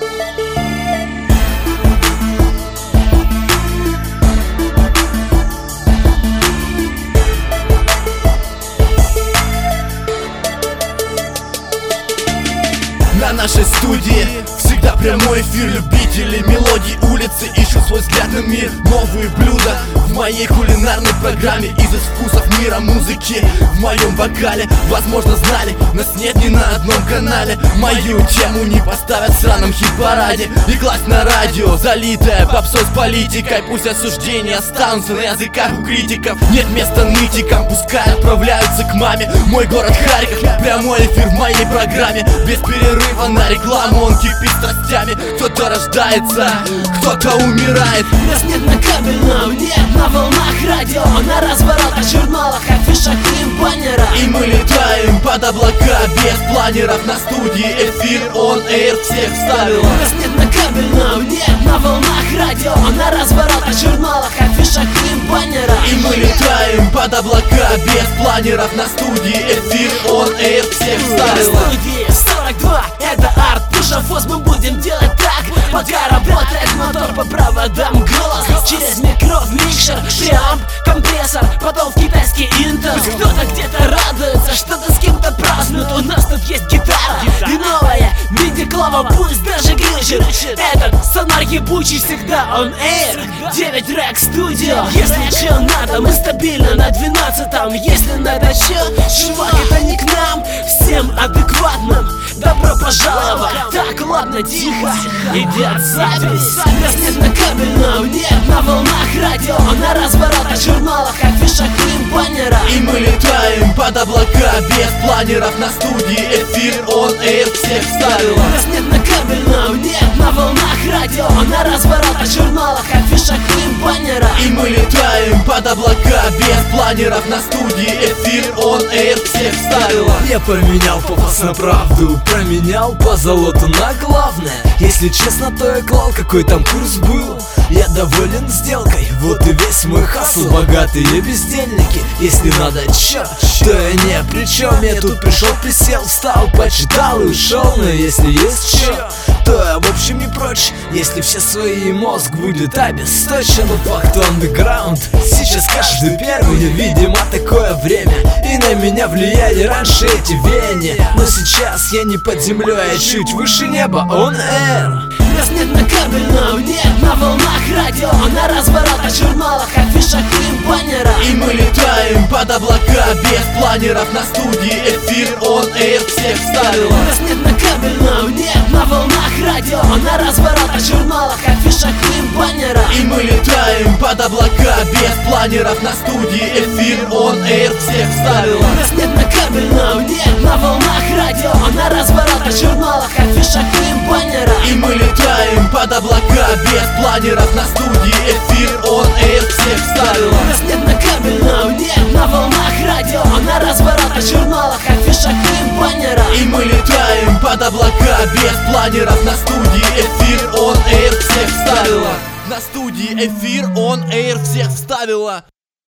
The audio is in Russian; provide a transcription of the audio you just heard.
На нашей студии всегда прямой эфир. Любители мелодий улицы ищут свой взглядный мир. Новые блюда в моей кулинарной программе. Из вкусов мира музыки в моем вокале. Возможно знали, нас нет ни на одном канале. Мою тему не поставят в сраном хит-параде. И класть на радио, залитая попсой с политикой. Пусть осуждения останутся на языках у критиков. Нет места нытикам, пускай отправляются к маме. Мой город Харьков, прямой эфир в моей программе. Без перерыва на рекламу он кипит страстями. Кто-то рождается, кто-то умирает. Нас нет на кабельном, нет на волнах радио, на разворотах, журналах, афишах и баннерах. И мы летаем под облака без планеров. На студии эфир on air всех вставила. Нас нет на кабельном, нет на волнах радио, на разворотах, журналах, афишах и баннерах. И мы летаем под облака без планеров. На студии эфир on air всех вставила. На студии 42, это арт, пушафос, мы будем делать так. Пока работает мотор по проводам, голос через микро в микшер, преамп, компрессор, потом в китайский интер. Пусть кто-то где-то радуется, что-то с кем-то празднует. У нас тут есть гитара и новая миди-клава, пусть даже глючит. Этот сонар ебучий всегда on air, 9 Rec Studio. Если чё надо, мы стабильно на 12-м. Если надо чё, чувак, это не к нам, всем адекватным добро пожаловать. Так, ладно, тихо, идет запись. Нас нет на кабельном, нет на волнах радио, на разворотах, журналах, афишах и баннерах. И мы летаем под облака без планеров. На студии эфир on air всех вставила. Нас нет на кабельном, нет на волнах радио, на разворотах, журналах, афишах и баннерах. И мы летаем под облака без планеров. На студии эфир on air всех вставила. Я поменял пафос на правду, променял по золоту на главное. Если честно, то я клал, какой там курс был. Я доволен сделкой, вот и весь мой хасл. Богатые бездельники, если надо чё, то я не при чем. Я тут пришел, присел, встал, почитал и ушел. Но если есть чё, то я в общем не прочь. Если все свои мозг будет обесточен. Но факт андеграунд, сейчас каждый первый. Видимо, такое время, и на меня влияли раньше эти веяния. Но сейчас я не под землей, а чуть выше неба, on air. Нас нет на кабельном, нет на волнах радио, на разворотах, журналах, афишах и баннерах. И мы летаем под облака без планеров. На студии эфир on air всех вставила. Нас нет на кабельном, нет на волнах радио, на разворотах, журналах, афишах и баннерах. И мы летаем под облака без планеров. На студии эфир on air всех вставила. Нас нет на кабельном, нет на волнах радио, на разворотах, журналах, афишах и баннерах. И мы летаем под облака без планеров. На студии эфир on air всех вставила. Нас нет на кабельном, нет на волнах радио, на разворотах, журналах, афишах и баннерах. И мы летаем под облака без планеров. На студии эфир on air всех вставила. На студии эфир on air всех вставила.